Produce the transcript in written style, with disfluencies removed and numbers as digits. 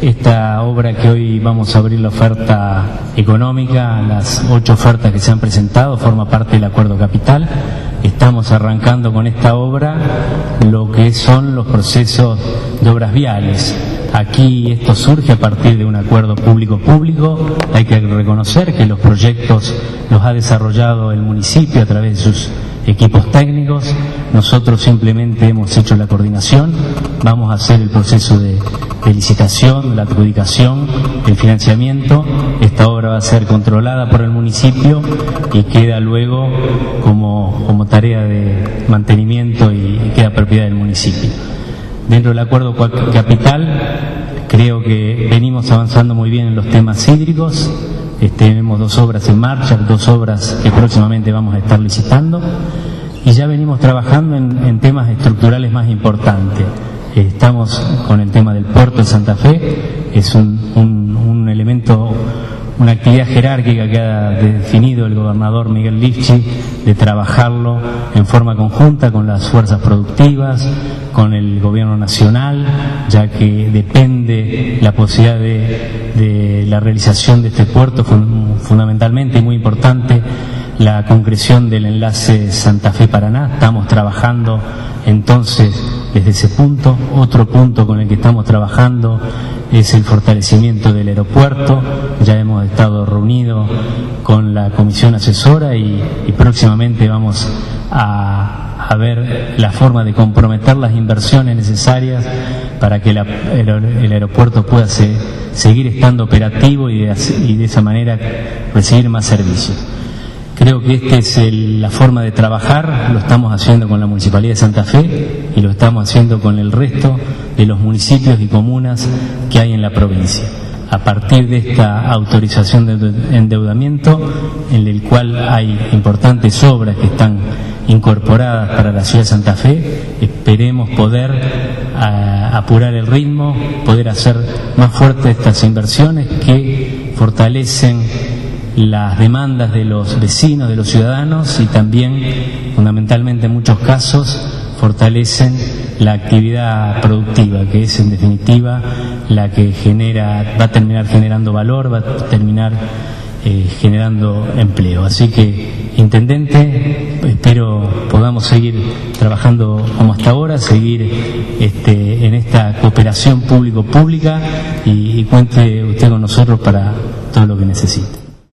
esta obra que hoy vamos a abrir la oferta económica, las 8 ofertas que se han presentado, forma parte del Acuerdo Capital. Estamos arrancando con esta obra lo que son los procesos de obras viales. Aquí esto surge a partir de un acuerdo público-público. Hay que reconocer que los proyectos los ha desarrollado el municipio a través de sus equipos técnicos. Nosotros simplemente hemos hecho la coordinación. Vamos a hacer el proceso de licitación, la adjudicación, el financiamiento. Esta obra va a ser controlada por el municipio y queda luego como tarea de mantenimiento y queda propiedad del municipio. Dentro del Acuerdo Capital, creo que venimos avanzando muy bien en los temas hídricos. Tenemos 2 obras en marcha, 2 obras que próximamente vamos a estar licitando, y ya venimos trabajando en temas estructurales más importantes. Estamos con el tema del puerto de Santa Fe. Es un elemento, una actividad jerárquica que ha definido el gobernador Miguel Lifchi, de trabajarlo en forma conjunta con las fuerzas productivas, con el gobierno nacional, ya que depende la posibilidad de la realización de este puerto, fundamentalmente y muy importante, la concreción del enlace Santa Fe-Paraná. Estamos trabajando entonces desde ese punto. Otro punto con el que estamos trabajando es el fortalecimiento del aeropuerto. Ya hemos estado reunidos con la comisión asesora y próximamente vamos a ver la forma de comprometer las inversiones necesarias para que el aeropuerto pueda seguir estando operativo y de esa manera recibir más servicios. Creo que esta es la forma de trabajar. Lo estamos haciendo con la Municipalidad de Santa Fe y lo estamos haciendo con el resto de los municipios y comunas que hay en la provincia. A partir de esta autorización de endeudamiento, en el cual hay importantes obras que están incorporadas para la ciudad de Santa Fe, esperemos poder apurar el ritmo, poder hacer más fuertes estas inversiones que fortalecen las demandas de los vecinos, de los ciudadanos, y también, fundamentalmente en muchos casos, fortalecen la actividad productiva, que es en definitiva la que va a terminar generando valor, va a terminar generando empleo. Así que, intendente, espero podamos seguir trabajando como hasta ahora, seguir en esta cooperación público-pública, y cuente usted con nosotros para todo lo que necesite.